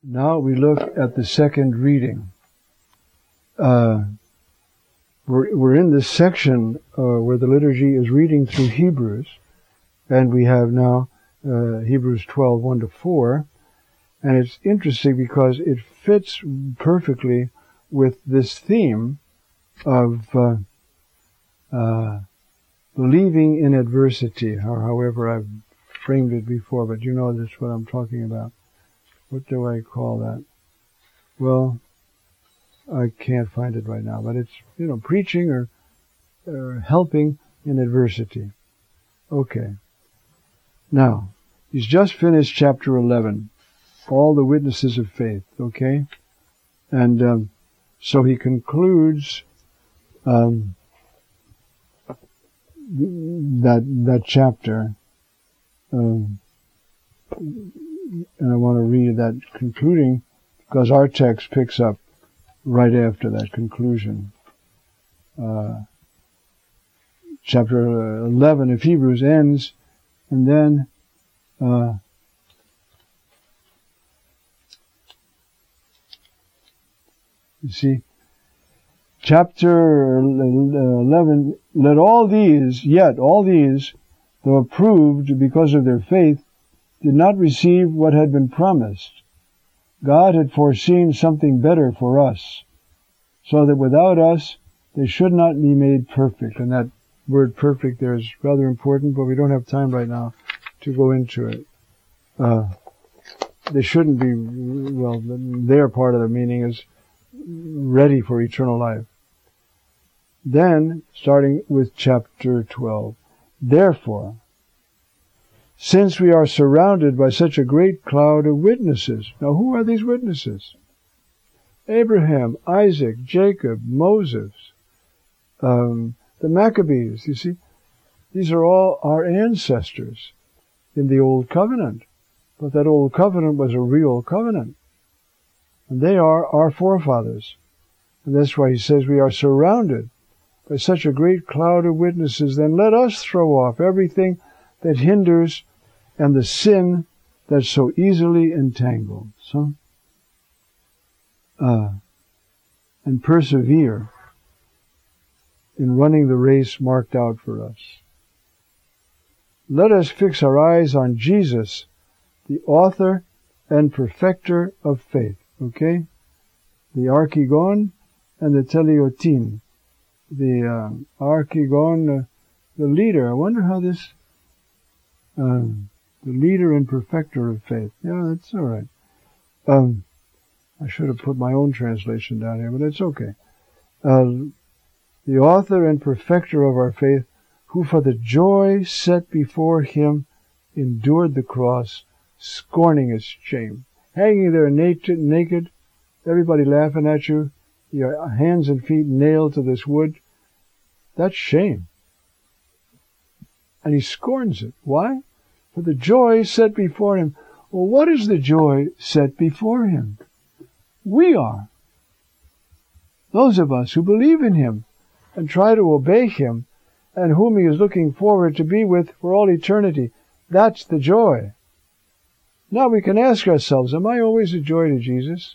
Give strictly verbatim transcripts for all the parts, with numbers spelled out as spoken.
Now we look at the second reading. Uh, we're, we're in this section uh, where the liturgy is reading through Hebrews, and we have now uh, Hebrews twelve, one to four, and it's interesting because it fits perfectly with this theme of uh, uh, believing in adversity, or however I've framed it before, but you know that's what I'm talking about. What do I call that? Well, I can't find it right now, but it's, you know, preaching or, or helping in adversity. Okay. Now, he's just finished chapter eleven, all the witnesses of faith, okay? And um, so he concludes um, that that chapter, um, and I want to read that concluding because our text picks up right after that conclusion. Uh, chapter eleven of Hebrews ends, and then uh, you see, chapter eleven, let all these, yet all these, though approved because of their faith, did not receive what had been promised. God had foreseen something better for us, so that without us they should not be made perfect. And that word perfect there is rather important, but we don't have time right now to go into it. Uh, they shouldn't be, well, their part of the meaning is ready for eternal life. Then, starting with chapter twelve, therefore, since we are surrounded by such a great cloud of witnesses. Now, who are these witnesses? Abraham, Isaac, Jacob, Moses, um, the Maccabees, you see. These are all our ancestors in the Old Covenant. But that Old Covenant was a real covenant. And they are our forefathers. And that's why he says we are surrounded by such a great cloud of witnesses. Then let us throw off everything that hinders and the sin that so easily entangles, huh? Uh, and persevere in running the race marked out for us. Let us fix our eyes on Jesus, the author and perfecter of faith, okay? The archigon and the teleotin. The uh, archigon, uh, the leader. I wonder how this... Um, the leader and perfecter of faith. Yeah, that's all right. Um, I should have put my own translation down here, but it's okay. Uh, the author and perfecter of our faith, who for the joy set before him endured the cross, scorning its shame. Hanging there naked, naked, everybody laughing at you, your hands and feet nailed to this wood. That's shame. And he scorns it. Why? For the joy set before him. Well, what is the joy set before him? We are. Those of us who believe in him and try to obey him and whom he is looking forward to be with for all eternity. That's the joy. Now we can ask ourselves, am I always a joy to Jesus?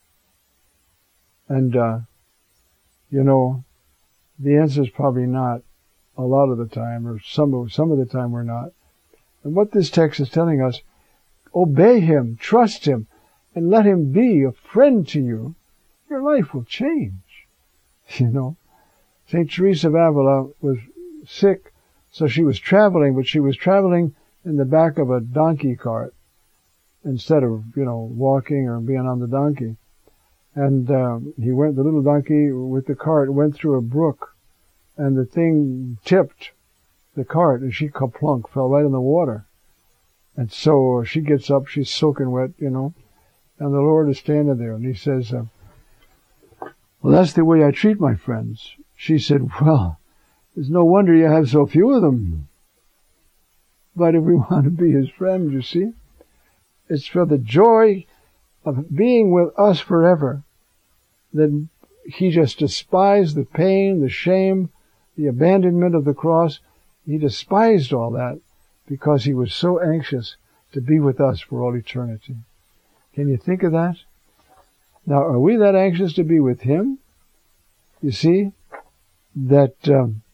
And, uh, you know, the answer is probably not a lot of the time, or some of, some of the time we're not. And what this text is telling us, obey him, trust him, and let him be a friend to you. Your life will change. You know, Saint Teresa of Avila was sick, so she was traveling, but she was traveling in the back of a donkey cart instead of, you know, walking or being on the donkey. And um, he went, the little donkey with the cart went through a brook, and the thing tipped the cart, and she kaplunk, fell right in the water. And so she gets up, she's soaking wet, you know, and the Lord is standing there, and he says, uh, well, that's the way I treat my friends. She said, well, it's no wonder you have so few of them. But if we want to be his friend, you see, it's for the joy of being with us forever that he just despised the pain, the shame, the abandonment of the cross. He despised all that because he was so anxious to be with us for all eternity. Can you think of that? Now, are we that anxious to be with Him? You see, that um,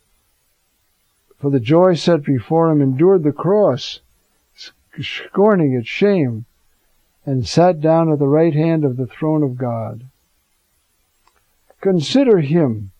for the joy set before Him endured the cross, scorning its shame, and sat down at the right hand of the throne of God. Consider Him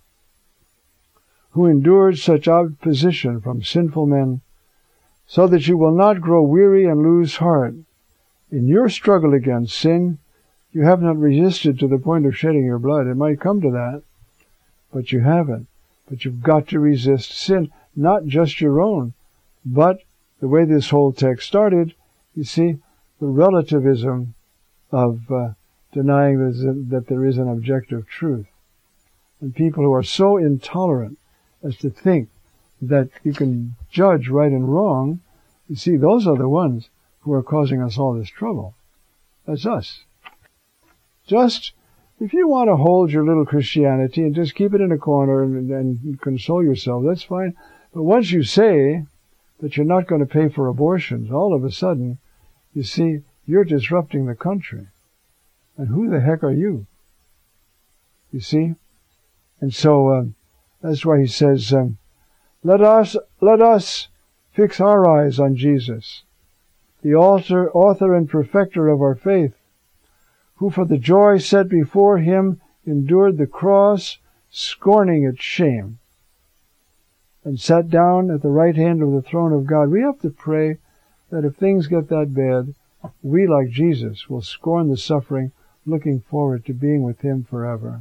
who endured such opposition from sinful men, so that you will not grow weary and lose heart. In your struggle against sin, you have not resisted to the point of shedding your blood. It might come to that, but you haven't. But you've got to resist sin, not just your own, but the way this whole text started, you see, the relativism of uh, denying that there is an objective truth. And people who are so intolerant as to think that you can judge right and wrong, you see, those are the ones who are causing us all this trouble. That's us. Just, if you want to hold your little Christianity and just keep it in a corner and, and console yourself, that's fine. But once you say that you're not going to pay for abortions, all of a sudden, you see, you're disrupting the country. And who the heck are you? You see? And so, uh, that's why he says, um, let us, let us fix our eyes on Jesus, the author, author and perfecter of our faith, who for the joy set before Him endured the cross, scorning its shame, and sat down at the right hand of the throne of God. We have to pray that if things get that bad, we, like Jesus, will scorn the suffering, looking forward to being with Him forever.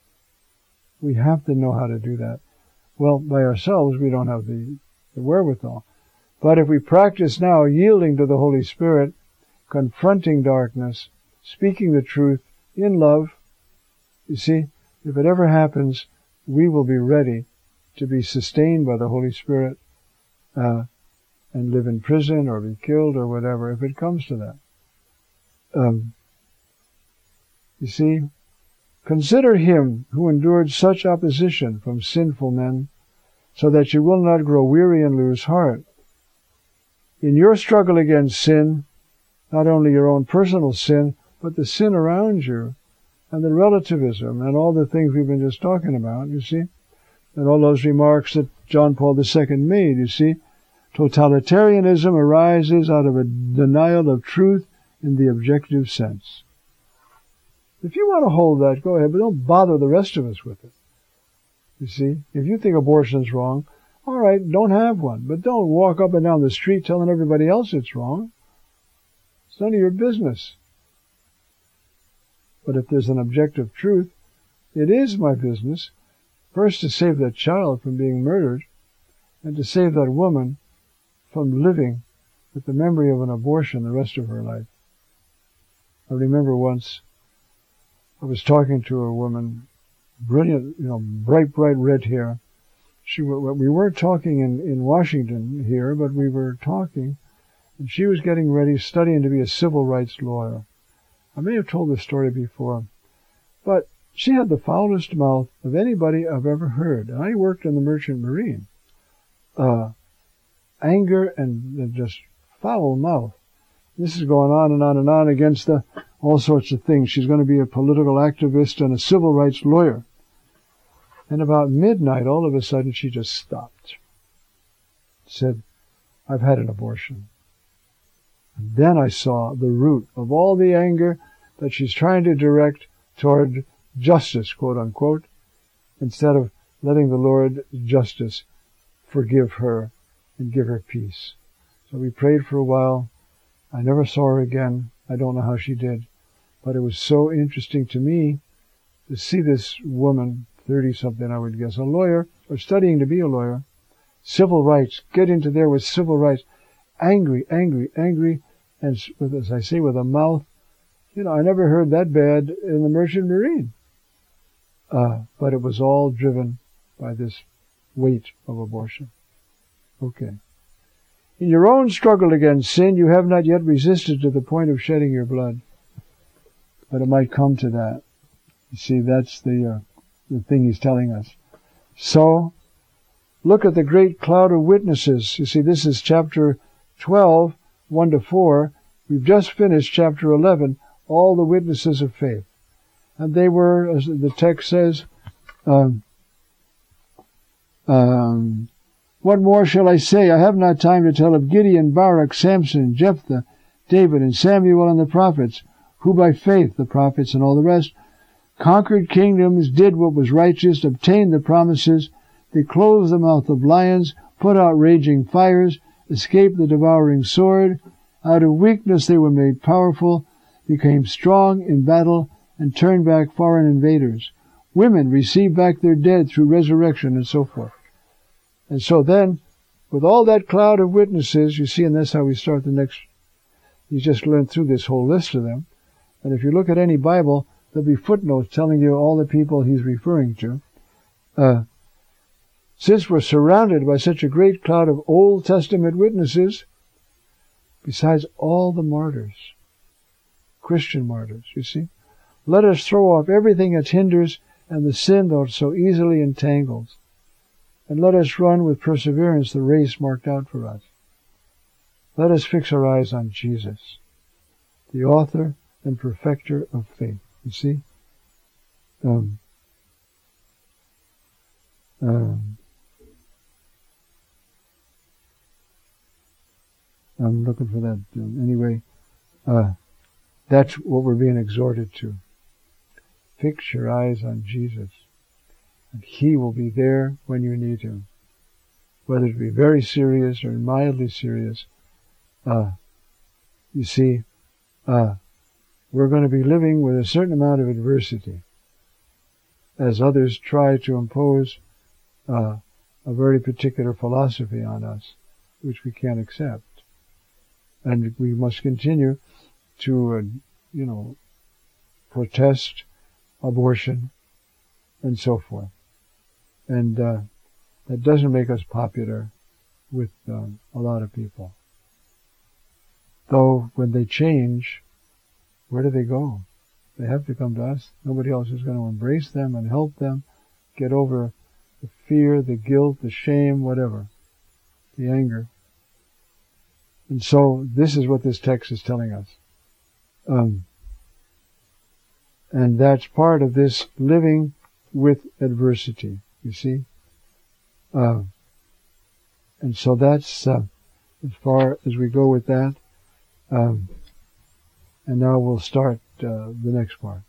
We have to know how to do that. Well, by ourselves, we don't have the, the wherewithal. But if we practice now yielding to the Holy Spirit, confronting darkness, speaking the truth in love, you see, if it ever happens, we will be ready to be sustained by the Holy Spirit uh, and live in prison or be killed or whatever, if it comes to that. Um, you see, consider Him who endured such opposition from sinful men, so that you will not grow weary and lose heart. In your struggle against sin, not only your own personal sin, but the sin around you, and the relativism, and all the things we've been just talking about, you see, and all those remarks that John Paul the Second made, you see, totalitarianism arises out of a denial of truth in the objective sense. If you want to hold that, go ahead, but don't bother the rest of us with it. You see, if you think abortion's wrong, all right, don't have one, but don't walk up and down the street telling everybody else it's wrong. It's none of your business. But if there's an objective truth, it is my business, first to save that child from being murdered, and to save that woman from living with the memory of an abortion the rest of her life. I remember once I was talking to a woman, brilliant, you know, bright, bright red hair. She, we weren't talking in, in Washington here, but we were talking, and she was getting ready, studying to be a civil rights lawyer. I may have told this story before, but she had the foulest mouth of anybody I've ever heard. And I worked in the Merchant Marine. Uh, anger and, and just foul mouth. This is going on and on and on against the, all sorts of things. She's going to be a political activist and a civil rights lawyer. And about midnight, all of a sudden, she just stopped. Said, I've had an abortion. And then I saw the root of all the anger that she's trying to direct toward justice, quote unquote, instead of letting the Lord justice forgive her and give her peace. So we prayed for a while. I never saw her again. I don't know how she did. But it was so interesting to me to see this woman, thirty-something I would guess, a lawyer, or studying to be a lawyer, civil rights, get into there with civil rights, angry, angry, angry, and with, as I say, with a mouth. You know, I never heard that bad in the Merchant Marine. Uh, but it was all driven by this weight of abortion. Okay. In your own struggle against sin, you have not yet resisted to the point of shedding your blood. But it might come to that. You see, that's the, uh, the thing he's telling us. So, look at the great cloud of witnesses. You see, this is chapter twelve, one to four. We've just finished chapter eleven. all the witnesses of faith. And they were, as the text says, um, um, what more shall I say? I have not time to tell of Gideon, Barak, Samson, Jephthah, David, and Samuel, and the prophets, who by faith, the prophets and all the rest, conquered kingdoms, did what was righteous, obtained the promises. They closed the mouth of lions, put out raging fires, escaped the devouring sword. Out of weakness they were made powerful, became strong in battle, and turned back foreign invaders. Women received back their dead through resurrection, and so forth. And so then, with all that cloud of witnesses, you see, and that's how we start the next, you just learn through this whole list of them. And if you look at any Bible, there'll be footnotes telling you all the people he's referring to. Uh, since we're surrounded by such a great cloud of Old Testament witnesses, besides all the martyrs, Christian martyrs, you see, let us throw off everything that hinders and the sin that so easily entangles, and let us run with perseverance the race marked out for us. Let us fix our eyes on Jesus, the author and perfecter of faith. You see? Um, um, I'm looking for that. Anyway, uh, that's what we're being exhorted to. Fix your eyes on Jesus, and He will be there when you need Him. Whether it be very serious or mildly serious, uh, you see, uh, we're going to be living with a certain amount of adversity as others try to impose uh, a very particular philosophy on us, which we can't accept. And we must continue to, uh, you know, protest abortion and so forth. And uh, that doesn't make us popular with um, a lot of people. Though when they change, where do they go? They have to come to us. Nobody else is going to embrace them and help them get over the fear, the guilt, the shame, whatever, the anger. And so this is what this text is telling us. Um, and that's part of this living with adversity, you see. Uh, and so that's uh, as far as we go with that. Um, and now we'll start uh, the next part.